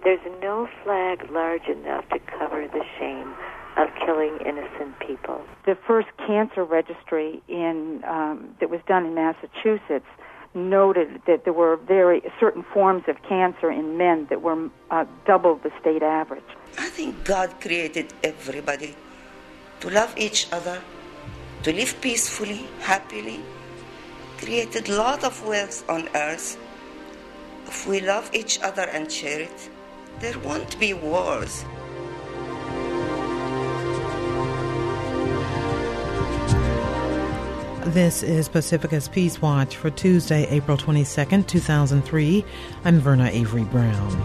There's no flag large enough to cover the shame of killing innocent people. The first cancer registry that was done in Massachusetts noted that there were certain forms of cancer in men that were double the state average. I think God created everybody to love each other, to live peacefully, happily, created a lot of wealth on earth. If we love each other and share it, there won't be wars. This is Pacifica's Peace Watch for Tuesday, April 22nd, 2003. I'm Verna Avery Brown.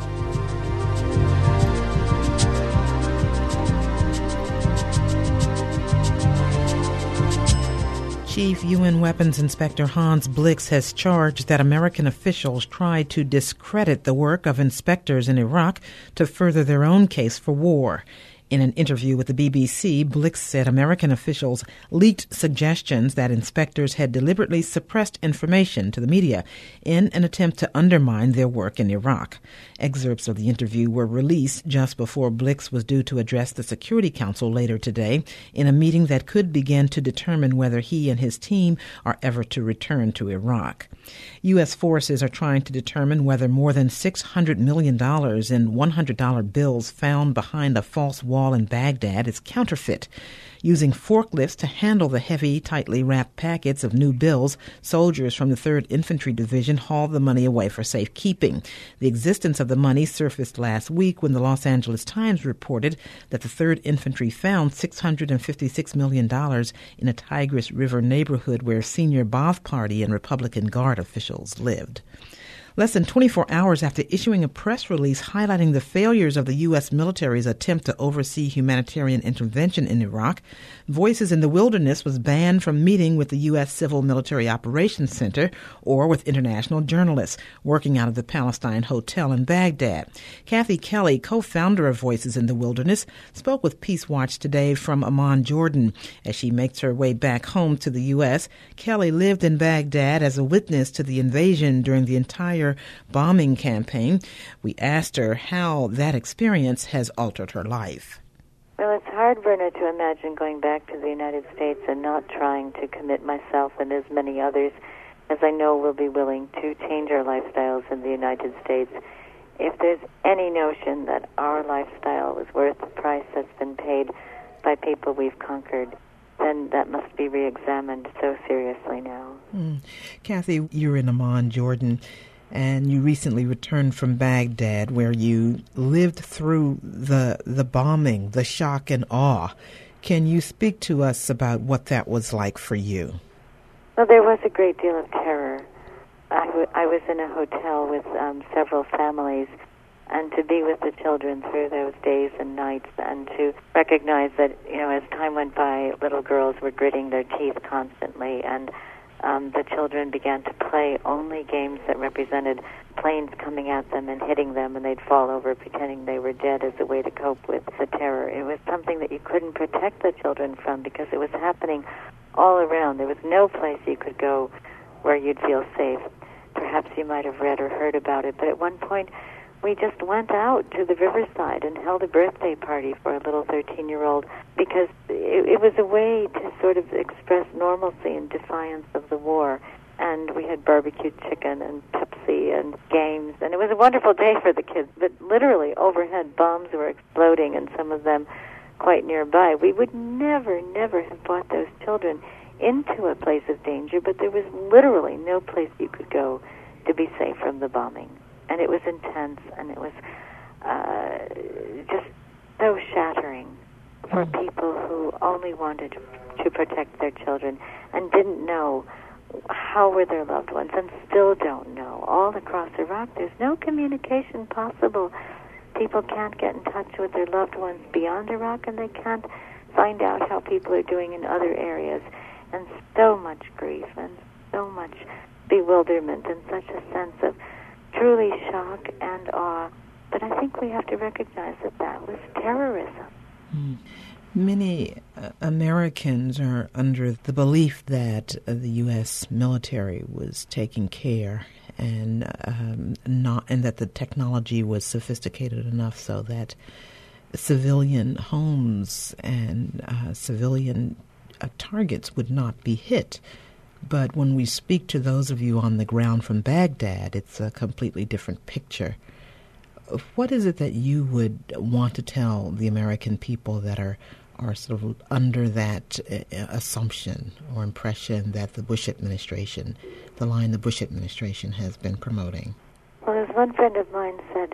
Chief UN Weapons Inspector Hans Blix has charged that American officials tried to discredit the work of inspectors in Iraq to further their own case for war. In an interview with the BBC, Blix said American officials leaked suggestions that inspectors had deliberately suppressed information to the media in an attempt to undermine their work in Iraq. Excerpts of the interview were released just before Blix was due to address the Security Council later today in a meeting that could begin to determine whether he and his team are ever to return to Iraq. U.S. forces are trying to determine whether more than $600 million in $100 bills found behind a false wall in Baghdad is counterfeit. Using forklifts to handle the heavy, tightly wrapped packets of new bills, soldiers from the 3rd Infantry Division hauled the money away for safekeeping. The existence of the money surfaced last week when the Los Angeles Times reported that the 3rd Infantry found $656 million in a Tigris River neighborhood where senior Ba'ath Party and Republican Guard officials lived. Less than 24 hours after issuing a press release highlighting the failures of the U.S. military's attempt to oversee humanitarian intervention in Iraq, Voices in the Wilderness was banned from meeting with the U.S. Civil Military Operations Center or with international journalists working out of the Palestine Hotel in Baghdad. Kathy Kelly, co-founder of Voices in the Wilderness, spoke with Peace Watch today from Amman, Jordan. As she makes her way back home to the U.S., Kelly lived in Baghdad as a witness to the invasion during the entire bombing campaign. We asked her how that experience has altered her life. Well, it's hard, Verna, to imagine going back to the United States and not trying to commit myself and as many others as I know will be willing to change our lifestyles in the United States. If there's any notion that our lifestyle is worth the price that's been paid by people we've conquered, then that must be re-examined so seriously now. Kathy, you're in Amman, Jordan, and you recently returned from Baghdad, where you lived through the bombing, the shock and awe. Can you speak to us about what that was like for you? Well, there was a great deal of terror. I was in a hotel with several families, and to be with the children through those days and nights, and to recognize that, as time went by, little girls were gritting their teeth constantly, and the children began to play only games that represented planes coming at them and hitting them, and they'd fall over pretending they were dead as a way to cope with the terror. It was something that you couldn't protect the children from because it was happening all around. There was no place you could go where you'd feel safe. Perhaps you might have read or heard about it, but at one point we just went out to the riverside and held a birthday party for a little 13-year-old because it was a way to sort of express normalcy and defiance of the war. And we had barbecued chicken and Pepsi and games, and it was a wonderful day for the kids. But literally overhead bombs were exploding, and some of them quite nearby. We would never have brought those children into a place of danger, but there was literally no place you could go to be safe from the bombing. And it was intense, and it was just so shattering for people who only wanted to protect their children and didn't know how were their loved ones and still don't know. All across Iraq, there's no communication possible. People can't get in touch with their loved ones beyond Iraq, and they can't find out how people are doing in other areas. And so much grief and so much bewilderment and such a sense of truly shock and awe. But I think we have to recognize that was terrorism. Many Americans are under the belief that the U.S. military was taking care and that the technology was sophisticated enough so that civilian homes and civilian targets would not be hit. But when we speak to those of you on the ground from Baghdad, it's a completely different picture. What is it that you would want to tell the American people that are sort of under that assumption or impression that the Bush administration, the line the Bush administration has been promoting? Well, as one friend of mine said,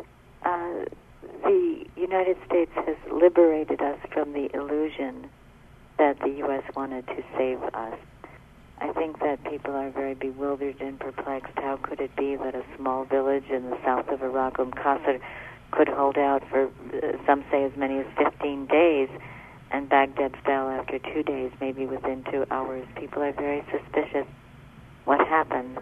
the United States has liberated us from the illusion that the U.S. wanted to save us. I think that people are very bewildered and perplexed. How could it be that a small village in the south of Iraq, Qasr, could hold out for, some say, as many as 15 days, and Baghdad fell after 2 days, maybe within 2 hours? People are very suspicious. What happened?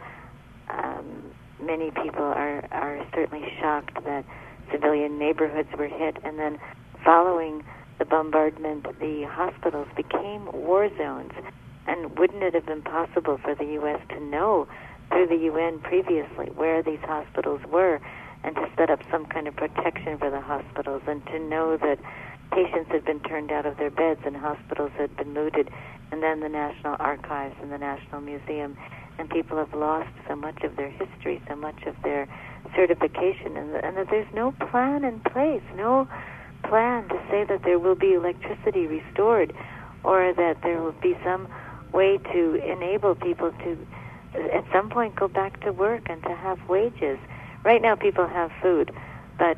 Many people are certainly shocked that civilian neighborhoods were hit, and then following the bombardment, the hospitals became war zones. And wouldn't it have been possible for the U.S. to know through the UN previously where these hospitals were and to set up some kind of protection for the hospitals and to know that patients had been turned out of their beds and hospitals had been looted, and then the National Archives and the National Museum, and people have lost so much of their history, so much of their certification, and that there's no plan in place, no plan to say that there will be electricity restored or that there will be some way to enable people to, at some point, go back to work and to have wages. Right now, people have food, but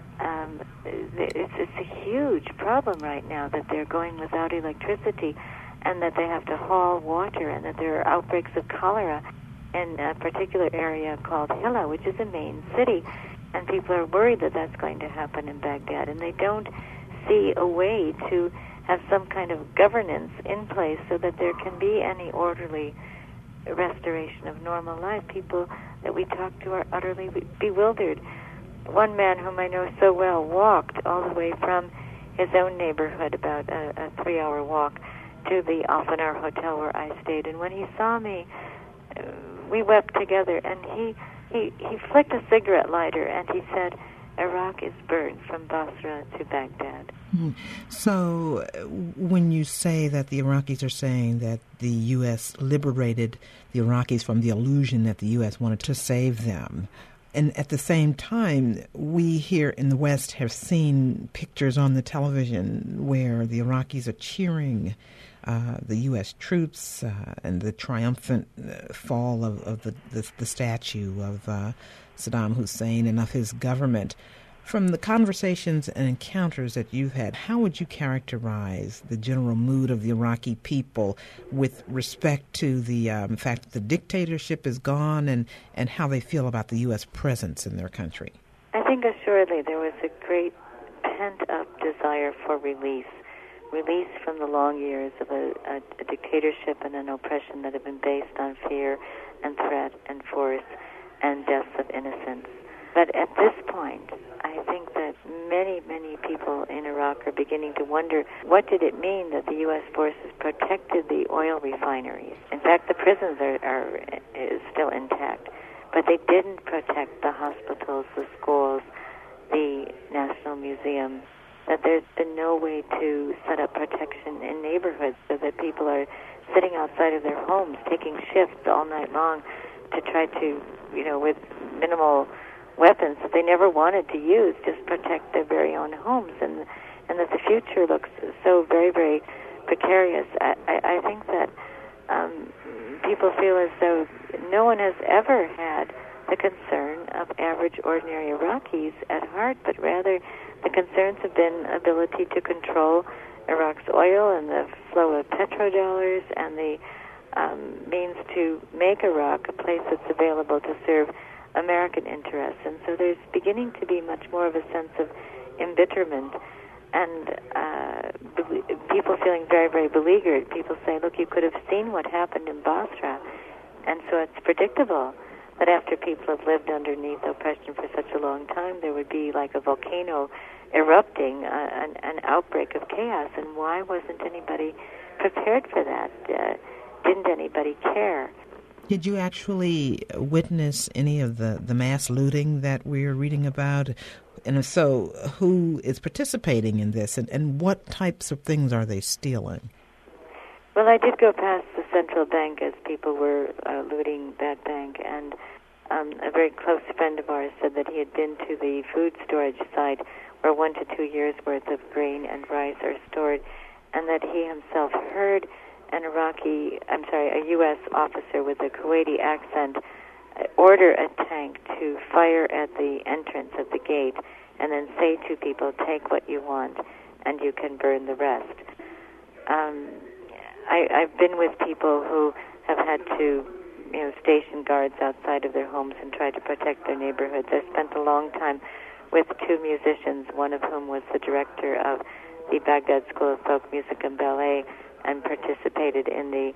it's a huge problem right now that they're going without electricity and that they have to haul water and that there are outbreaks of cholera in a particular area called Hilla, which is a main city, and people are worried that that's going to happen in Baghdad, and they don't see a way to have some kind of governance in place so that there can be any orderly restoration of normal life. People that we talk to are utterly bewildered. One man whom I know so well walked all the way from his own neighborhood, about a 3-hour walk, to the Alfanar Hotel where I stayed. And when he saw me, we wept together, and he flicked a cigarette lighter and he said, "Iraq is burned from Basra to Baghdad." So when you say that the Iraqis are saying that the U.S. liberated the Iraqis from the illusion that the U.S. wanted to save them, and at the same time, we here in the West have seen pictures on the television where the Iraqis are cheering the U.S. troops and the triumphant fall of the statue of Saddam Hussein and of his government. From the conversations and encounters that you've had, how would you characterize the general mood of the Iraqi people with respect to the fact that the dictatorship is gone and how they feel about the U.S. presence in their country? I think assuredly there was a great pent-up desire for release from the long years of a dictatorship and an oppression that had been based on fear and threat and force and deaths of innocents. But at this point, I think that many, many people in Iraq are beginning to wonder, what did it mean that the U.S. forces protected the oil refineries? In fact, the prisons are still intact, but they didn't protect the hospitals, the schools, the National Museum, that there's been no way to set up protection in neighborhoods so that people are sitting outside of their homes, taking shifts all night long to try to, with minimal weapons that they never wanted to use, just protect their very own homes, and that the future looks so very, very precarious. I think that people feel as though no one has ever had the concern of average, ordinary Iraqis at heart, but rather the concerns have been ability to control Iraq's oil and the flow of petrodollars and the means to make Iraq a place that's available to serve American interests. And so there's beginning to be much more of a sense of embitterment and people feeling very, very beleaguered. People say, look, you could have seen what happened in Basra. And so it's predictable that after people have lived underneath oppression for such a long time, there would be like a volcano erupting, an outbreak of chaos. And why wasn't anybody prepared for that? Didn't anybody care? Did you actually witness any of the mass looting that we're reading about? And if so, who is participating in this, and what types of things are they stealing? Well, I did go past the central bank as people were looting that bank, and a very close friend of ours said that he had been to the food storage site where 1 to 2 years' worth of grain and rice are stored, and that he himself heard a U.S. officer with a Kuwaiti accent order a tank to fire at the entrance of the gate and then say to people, take what you want and you can burn the rest. I've been with people who have had to, station guards outside of their homes and try to protect their neighborhoods. I spent a long time with 2 musicians, one of whom was the director of the Baghdad School of Folk Music and Ballet and participated in the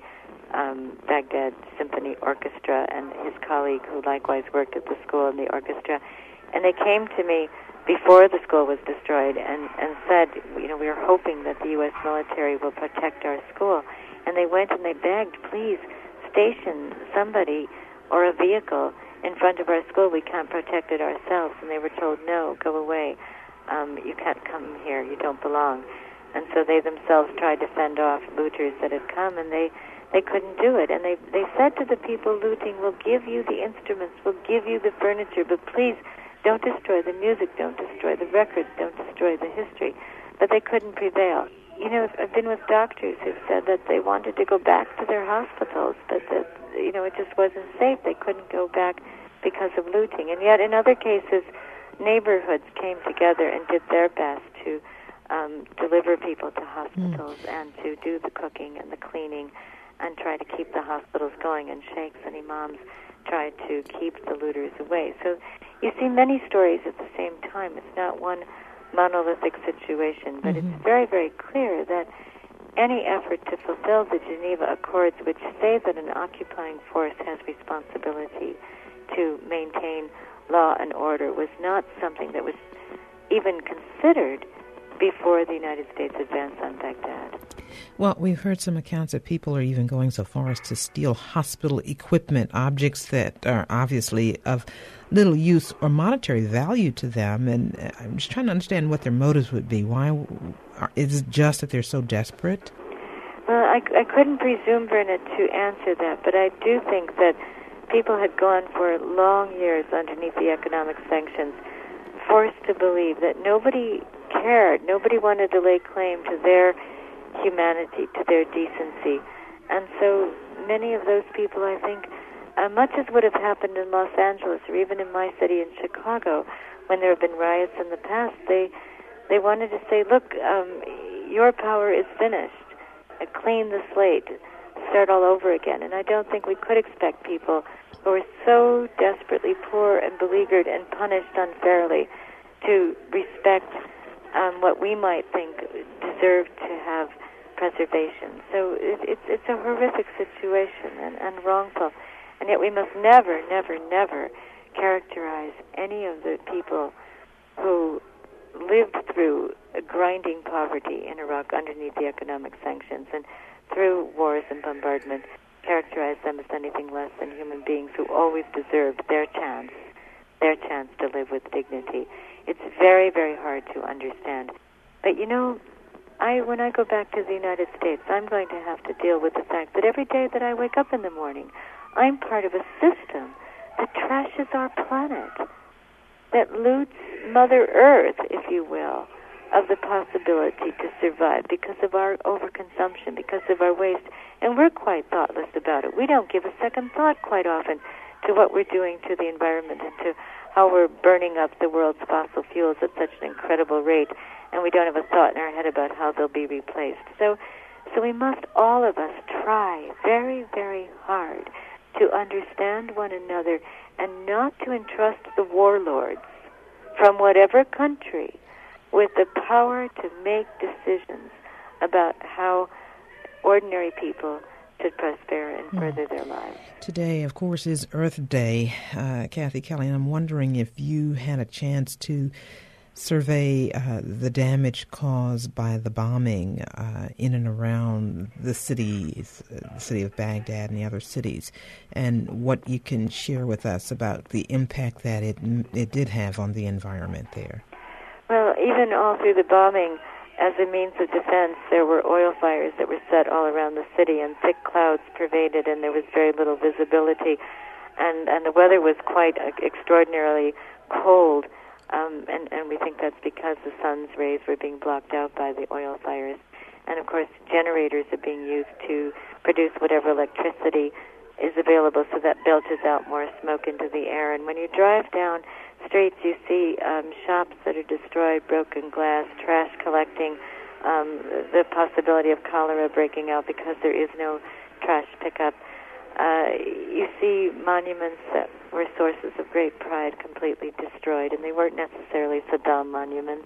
Baghdad Symphony Orchestra, and his colleague who likewise worked at the school and the orchestra. And they came to me before the school was destroyed and said, we are hoping that the U.S. military will protect our school. And they went and they begged, please station somebody or a vehicle in front of our school. We can't protect it ourselves. And they were told, no, go away. You can't come here. You don't belong. And so they themselves tried to fend off looters that had come, and they couldn't do it. And they said to the people looting, we'll give you the instruments, we'll give you the furniture, but please don't destroy the music, don't destroy the records, don't destroy the history. But they couldn't prevail. I've been with doctors who've said that they wanted to go back to their hospitals, but that, it just wasn't safe. They couldn't go back because of looting. And yet in other cases, neighborhoods came together and did their best to deliver people to hospitals and to do the cooking and the cleaning and try to keep the hospitals going, and sheikhs and imams tried to keep the looters away. So you see many stories at the same time. It's not one monolithic situation, but it's very, very clear that any effort to fulfill the Geneva Accords, which say that an occupying force has responsibility to maintain law and order, was not something that was even considered before the United States advanced on Baghdad. Well, we've heard some accounts that people are even going so far as to steal hospital equipment, objects that are obviously of little use or monetary value to them. And I'm just trying to understand what their motives would be. Why is it just that they're so desperate? Well, I couldn't presume, Verna, to answer that, but I do think that people had gone for long years underneath the economic sanctions, forced to believe that nobody cared, nobody wanted to lay claim to their humanity, to their decency. And so many of those people, I think, much as would have happened in Los Angeles or even in my city in Chicago when there have been riots in the past, they wanted to say, look, your power is finished. Clean the slate, start all over again. And I don't think we could expect people who are so desperately poor and beleaguered and punished unfairly to respect what we might think deserved to have preservation. So it's a horrific situation and wrongful. And yet we must never, never, never characterize any of the people who lived through grinding poverty in Iraq underneath the economic sanctions and through wars and bombardment, characterize them as anything less than human beings who always deserved their chance to live with dignity. It's very, very hard to understand. But when I go back to the United States, I'm going to have to deal with the fact that every day that I wake up in the morning, I'm part of a system that trashes our planet, that loots Mother Earth, if you will, of the possibility to survive because of our overconsumption, because of our waste. And we're quite thoughtless about it. We don't give a second thought quite often to what we're doing to the environment and to how we're burning up the world's fossil fuels at such an incredible rate, and we don't have a thought in our head about how they'll be replaced. So we must, all of us, try very, very hard to understand one another and not to entrust the warlords from whatever country with the power to make decisions about how ordinary people should prosper and further their lives. Today, of course, is Earth Day, Kathy Kelly, and I'm wondering if you had a chance to survey the damage caused by the bombing in and around the city of Baghdad and the other cities, and what you can share with us about the impact that it did have on the environment there. Well, even all through the bombing, as a means of defense, there were oil fires that were set all around the city, and thick clouds pervaded, and there was very little visibility, and the weather was quite extraordinarily cold, and we think that's because the sun's rays were being blocked out by the oil fires. And, of course, generators are being used to produce whatever electricity is available, so that belches out more smoke into the air. And when you drive down streets, you see shops that are destroyed, broken glass, trash collecting, the possibility of cholera breaking out because there is no trash pickup. You see monuments that were sources of great pride completely destroyed, and they weren't necessarily Saddam monuments.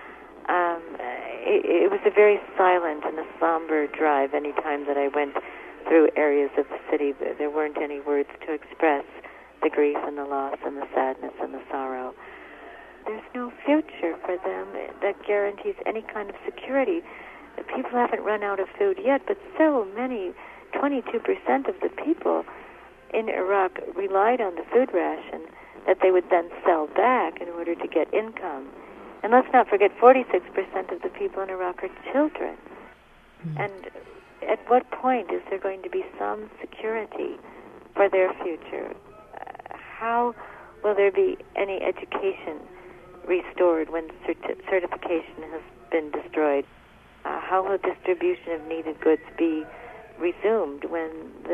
It was a very silent and a somber drive any time that I went through areas of the city. There weren't any words to express the grief and the loss and the sadness and the sorrow. There's no future for them that guarantees any kind of security. People haven't run out of food yet, but so many, 22% of the people in Iraq relied on the food ration that they would then sell back in order to get income. And let's not forget, 46% of the people in Iraq are children. And at what point is there going to be some security for their future? How will there be any education restored when certification has been destroyed? How will distribution of needed goods be resumed when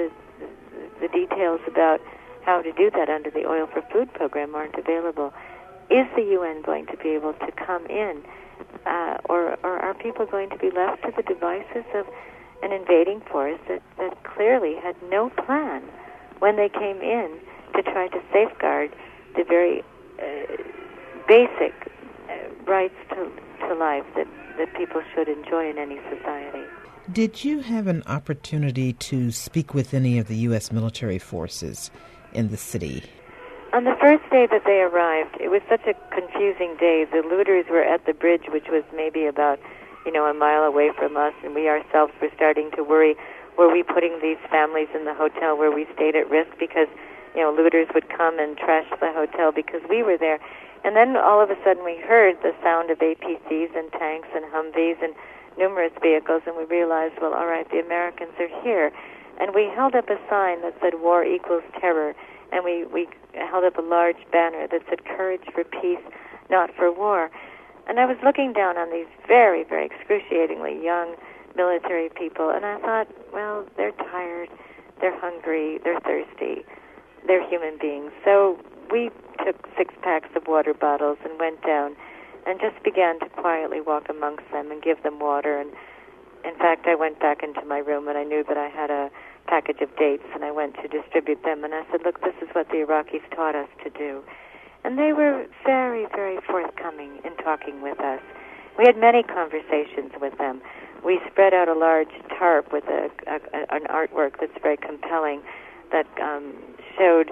the details about how to do that under the Oil for Food program aren't available? Is the UN going to be able to come in, or are people going to be left to the devices of an invading force that clearly had no plan when they came in to try to safeguard the very basic rights to life that people should enjoy in any society? Did you have an opportunity to speak with any of the U.S. military forces in the city? On the first day that they arrived, it was such a confusing day. The looters were at the bridge, which was maybe about, a mile away from us, and we ourselves were starting to worry, were we putting these families in the hotel where we stayed at risk because, looters would come and trash the hotel because we were there. And then all of a sudden we heard the sound of APCs and tanks and Humvees and numerous vehicles, and we realized, well, all right, the Americans are here. And we held up a sign that said war equals terror, and we held up a large banner that said courage for peace, not for war. And I was looking down on these very, very excruciatingly young military people, and I thought, well, they're tired, they're hungry, they're thirsty, they're human beings. So we took 6 packs of water bottles and went down and just began to quietly walk amongst them and give them water. And in fact, I went back into my room and I knew that I had a package of dates, and I went to distribute them, and I said, look, this is what the Iraqis taught us to do. And they were very, very forthcoming in talking with us. We had many conversations with them. We spread out a large tarp with an artwork that's very compelling that showed,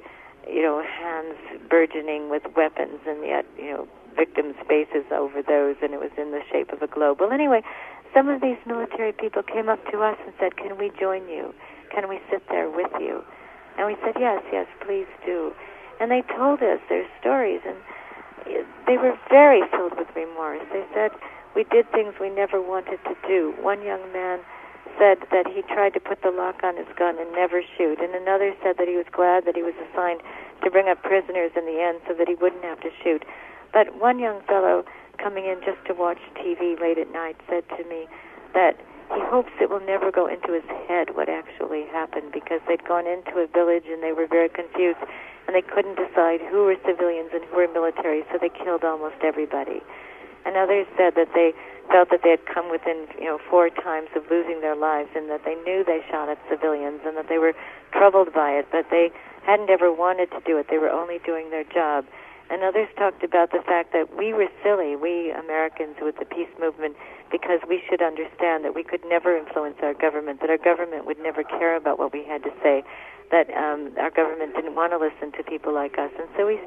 hands burgeoning with weapons, and yet, victims' faces over those, and it was in the shape of a globe. Well, anyway, some of these military people came up to us and said, can we join you? Can we sit there with you? And we said, yes, please do. And they told us their stories, and they were very filled with remorse. They said, we did things we never wanted to do. One young man said that he tried to put the lock on his gun and never shoot, and another said that he was glad that he was assigned to bring up prisoners in the end so that he wouldn't have to shoot. But one young fellow coming in just to watch TV late at night said to me that he hopes it will never go into his head what actually happened, because they'd gone into a village and they were very confused and they couldn't decide who were civilians and who were military, so they killed almost everybody. And others said that they felt that they had come within 4 times of losing their lives, and that they knew they shot at civilians and that they were troubled by it, but they hadn't ever wanted to do it. They were only doing their job. And others talked about the fact that we were silly, we Americans with the peace movement, because we should understand that we could never influence our government, that our government would never care about what we had to say, that our government didn't want to listen to people like us. And so we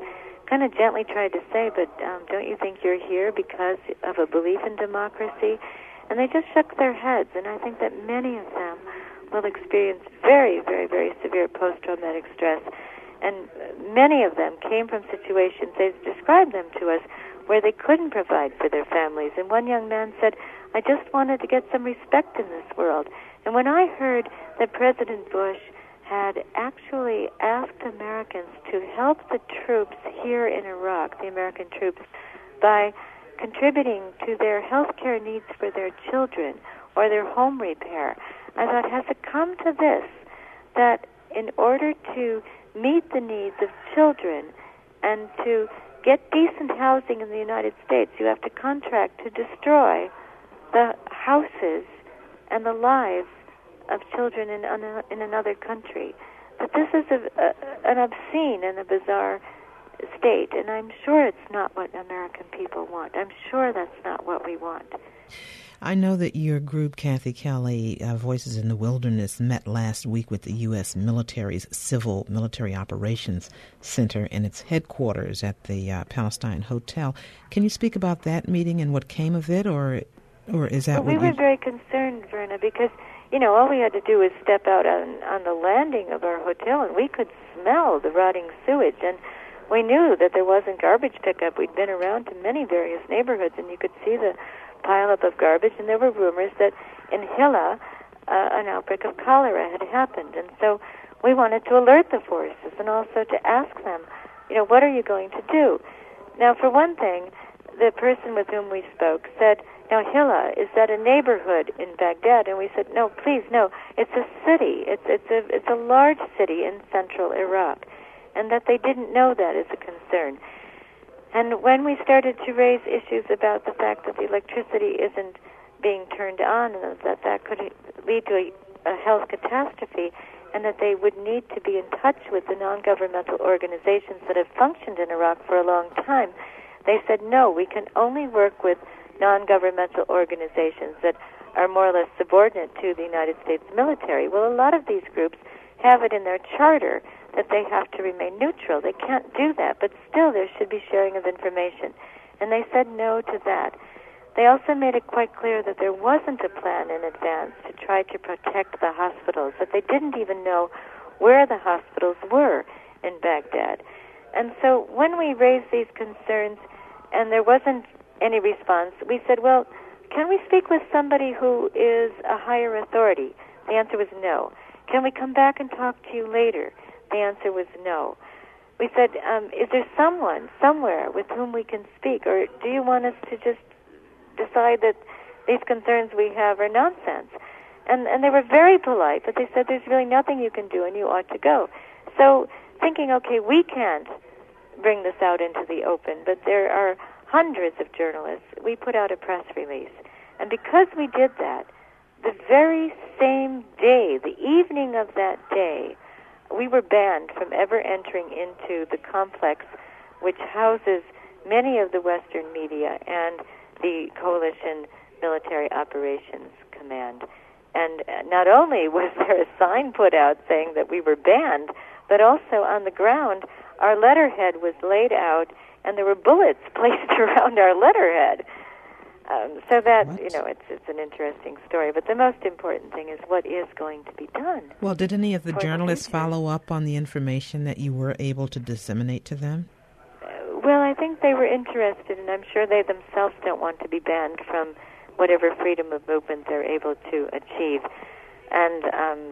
kind of gently tried to say, but don't you think you're here because of a belief in democracy? And they just shook their heads, and I think that many of them will experience very, very, very severe post-traumatic stress. And many of them came from situations, they've described them to us, where they couldn't provide for their families. And one young man said, I just wanted to get some respect in this world. And when I heard that President Bush had actually asked Americans to help the troops here in Iraq, the American troops, by contributing to their health care needs for their children or their home repair, I thought, has it come to this, that in order to meet the needs of children and to get decent housing in the United States, you have to contract to destroy the houses and the lives of children in another country? But this is an obscene and a bizarre state, and I'm sure it's not what American people want. I'm sure that's not what we want. I know that your group, Kathy Kelly, Voices in the Wilderness, met last week with the U.S. military's Civil Military Operations Center and its headquarters at the Palestine Hotel. Can you speak about that meeting and what came of it, or is that we were very concerned, Verna, because, all we had to do was step out on the landing of our hotel, and we could smell the rotting sewage, and we knew that there wasn't garbage pickup. We'd been around to many various neighborhoods, and you could see the pile-up of garbage, and there were rumors that in Hilla, an outbreak of cholera had happened. And so we wanted to alert the forces and also to ask them, what are you going to do? Now, for one thing, the person with whom we spoke said, now, Hilla, is that a neighborhood in Baghdad? And we said, no, please, no. It's a city. It's a large city in central Iraq, and that they didn't know that is a concern. And when we started to raise issues about the fact that the electricity isn't being turned on and that could lead to a health catastrophe, and that they would need to be in touch with the non-governmental organizations that have functioned in Iraq for a long time, they said, no, we can only work with non-governmental organizations that are more or less subordinate to the United States military. Well, a lot of these groups have it in their charter that they have to remain neutral. They can't do that, but still there should be sharing of information. And they said no to that. They also made it quite clear that there wasn't a plan in advance to try to protect the hospitals, that they didn't even know where the hospitals were in Baghdad. And so when we raised these concerns and there wasn't any response, we said, well, can we speak with somebody who is a higher authority? The answer was no. Can we come back and talk to you later? The answer was no. We said, is there someone, somewhere, with whom we can speak? Or do you want us to just decide that these concerns we have are nonsense? And they were very polite, but they said there's really nothing you can do and you ought to go. So thinking, okay, we can't bring this out into the open, but there are hundreds of journalists. We put out a press release. And because we did that, the very same day, the evening of that day, we were banned from ever entering into the complex which houses many of the Western media and the Coalition Military Operations Command. And not only was there a sign put out saying that we were banned, but also on the ground, our letterhead was laid out, and there were bullets placed around our letterhead. So that, it's an interesting story. But the most important thing is what is going to be done. Well, did any of the journalists follow up on the information that you were able to disseminate to them? Well, I think they were interested, and I'm sure they themselves don't want to be banned from whatever freedom of movement they're able to achieve. And,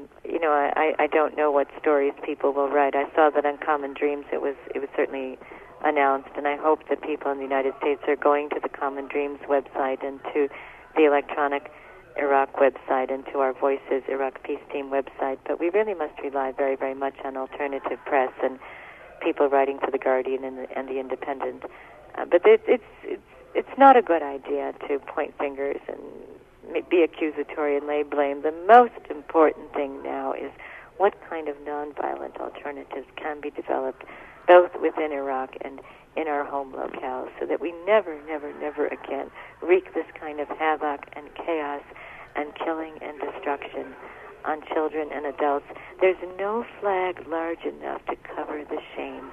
I don't know what stories people will write. I saw that on Common Dreams it was certainly announced, and I hope that people in the United States are going to the Common Dreams website and to the Electronic Iraq website and to our Voices Iraq Peace Team website. But we really must rely very, very much on alternative press and people writing for The Guardian and the Independent. But it's not a good idea to point fingers and be accusatory and lay blame. The most important thing now is what kind of nonviolent alternatives can be developed both within Iraq and in our home locales, so that we never, never, never again wreak this kind of havoc and chaos and killing and destruction on children and adults. There's no flag large enough to cover the shame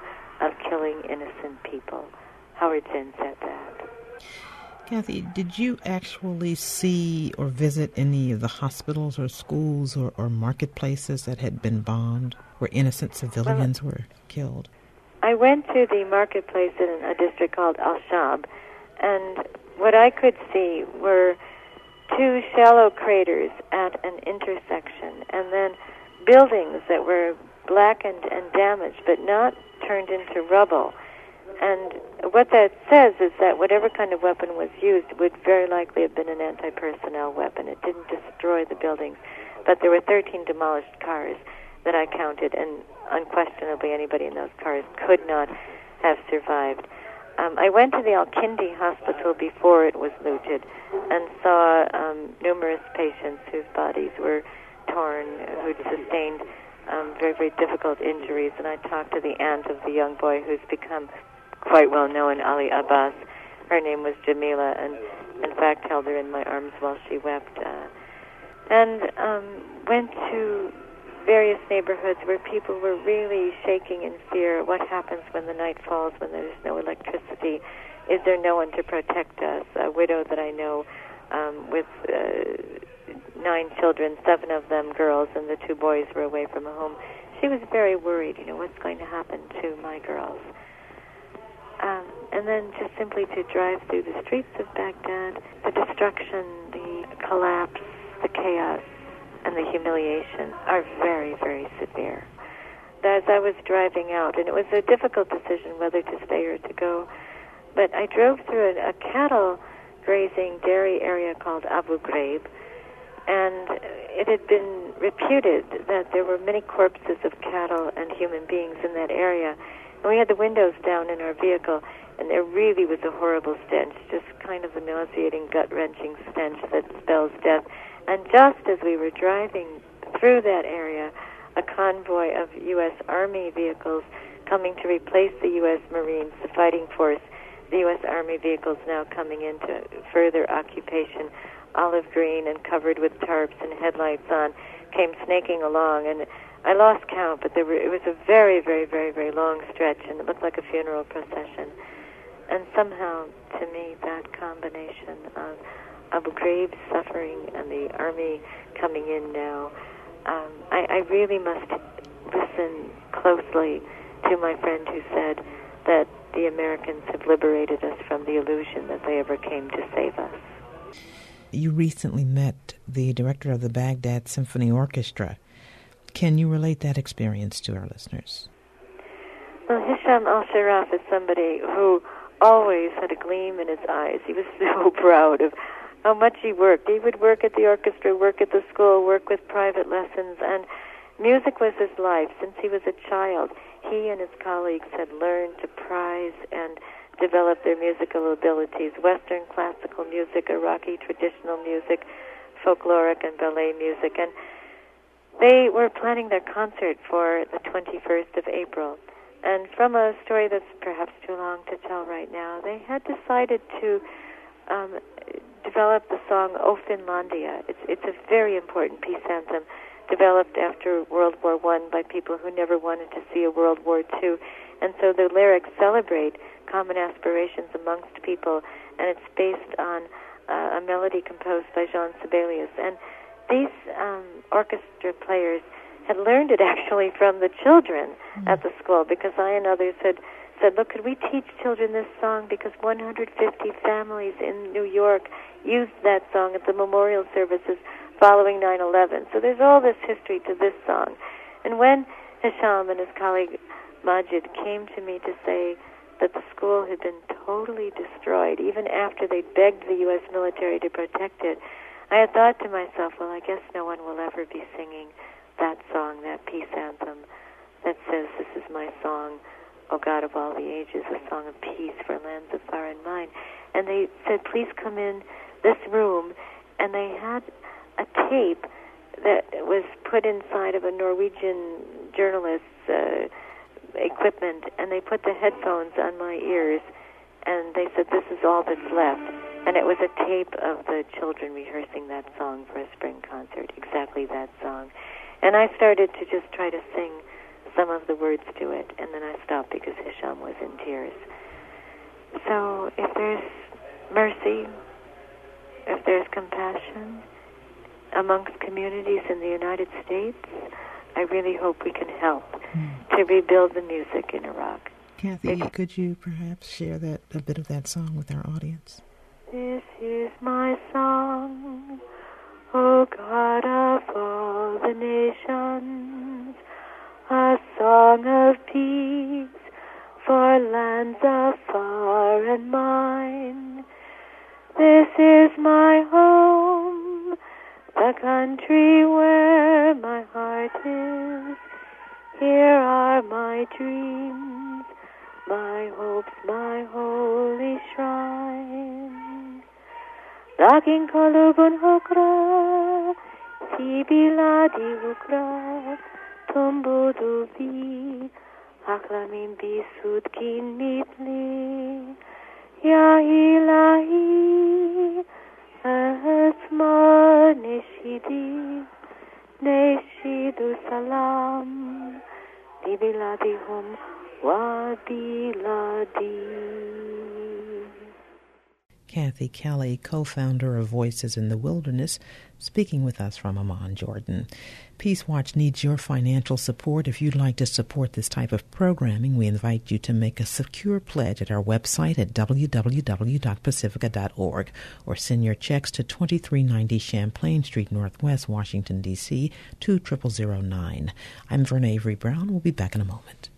of killing innocent people. Howard Zinn said that. Kathy, did you actually see or visit any of the hospitals or schools or marketplaces that had been bombed where innocent civilians were killed? I went to the marketplace in a district called Al-Shab, and what I could see were two shallow craters at an intersection, and then buildings that were blackened and damaged, but not turned into rubble. And what that says is that whatever kind of weapon was used would very likely have been an anti-personnel weapon. It didn't destroy the buildings, but there were 13 demolished cars that I counted, and unquestionably anybody in those cars could not have survived. I went to the Al-Kindi hospital before it was looted and saw numerous patients whose bodies were torn, who'd sustained very, very difficult injuries, and I talked to the aunt of the young boy who's become quite well known, Ali Abbas. Her name was Jamila, and in fact held her in my arms while she wept. And went to various neighborhoods where people were really shaking in fear. What happens when the night falls, when there's no electricity? Is there no one to protect us? A widow that I know with 9 children, 7 of them girls, and the 2 boys were away from home. She was very worried, what's going to happen to my girls? And then just simply to drive through the streets of Baghdad, the destruction, the collapse, the chaos, and the humiliation are very, very severe. As I was driving out, and it was a difficult decision whether to stay or to go, but I drove through a cattle grazing dairy area called Abu Ghraib, and it had been reputed that there were many corpses of cattle and human beings in that area. And we had the windows down in our vehicle, and there really was a horrible stench, just kind of a nauseating, gut-wrenching stench that spells death. And just as we were driving through that area, a convoy of U.S. Army vehicles coming to replace the U.S. Marines, the fighting force, the U.S. Army vehicles now coming into further occupation, olive green and covered with tarps and headlights on, came snaking along, and I lost count, but it was a very, very, very, very long stretch, and it looked like a funeral procession. And somehow, to me, that combination of Abu Ghraib's suffering and the army coming in now, I really must listen closely to my friend who said that the Americans have liberated us from the illusion that they ever came to save us. You recently met the director of the Baghdad Symphony Orchestra. Can you relate that experience to our listeners? Well, Hisham al-Sharaf is somebody who always had a gleam in his eyes. He was so proud of how much he worked. He would work at the orchestra, work at the school, work with private lessons, and music was his life. Since he was a child, he and his colleagues had learned to prize and develop their musical abilities. Western classical music, Iraqi traditional music, folkloric and ballet music. And they were planning their concert for the 21st of April. And from a story that's perhaps too long to tell right now, they had decided to develop the song O Finlandia. It's a very important peace anthem developed after World War I by people who never wanted to see a World War II. And so the lyrics celebrate common aspirations amongst people, and it's based on a melody composed by Jean Sibelius. And these orchestra players had learned it actually from the children at the school, because I and others had said, look, could we teach children this song? Because 150 families in New York used that song at the memorial services following 9/11. So there's all this history to this song. And when Hisham and his colleague Majid came to me to say that the school had been totally destroyed, even after they begged the U.S. military to protect it, I had thought to myself, well, I guess no one will ever be singing that song, that peace anthem that says, this is my song, O God of all the ages, a song of peace for lands of far and mine. And they said, please come in this room. And they had a tape that was put inside of a Norwegian journalist's equipment, and they put the headphones on my ears, and they said, this is all that's left. And it was a tape of the children rehearsing that song for a spring concert, exactly that song. And I started to just try to sing some of the words to it, and then I stopped because Hisham was in tears. So if there's mercy, if there's compassion amongst communities in the United States, I really hope we can help to rebuild the music in Iraq. Kathy, could you perhaps share a bit of that song with our audience? This is my song, O God of all the nations, a song of peace for lands afar and mine. This is my home, the country where my heart is. Here are my dreams, my hopes, my holy shrine. Lakin kolubun hukra, si biladi hukra, tumbudubi, aklamin bisudkin mitli, ya ilahi, asma neshidi, neshidu salam, di biladihum wa biladi. Kathy Kelly, co-founder of Voices in the Wilderness, speaking with us from Amman, Jordan. Peace Watch needs your financial support. If you'd like to support this type of programming, we invite you to make a secure pledge at our website at www.pacifica.org or send your checks to 2390 Champlain Street, Northwest, Washington, D.C. 20009. I'm Verna Avery Brown. We'll be back in a moment.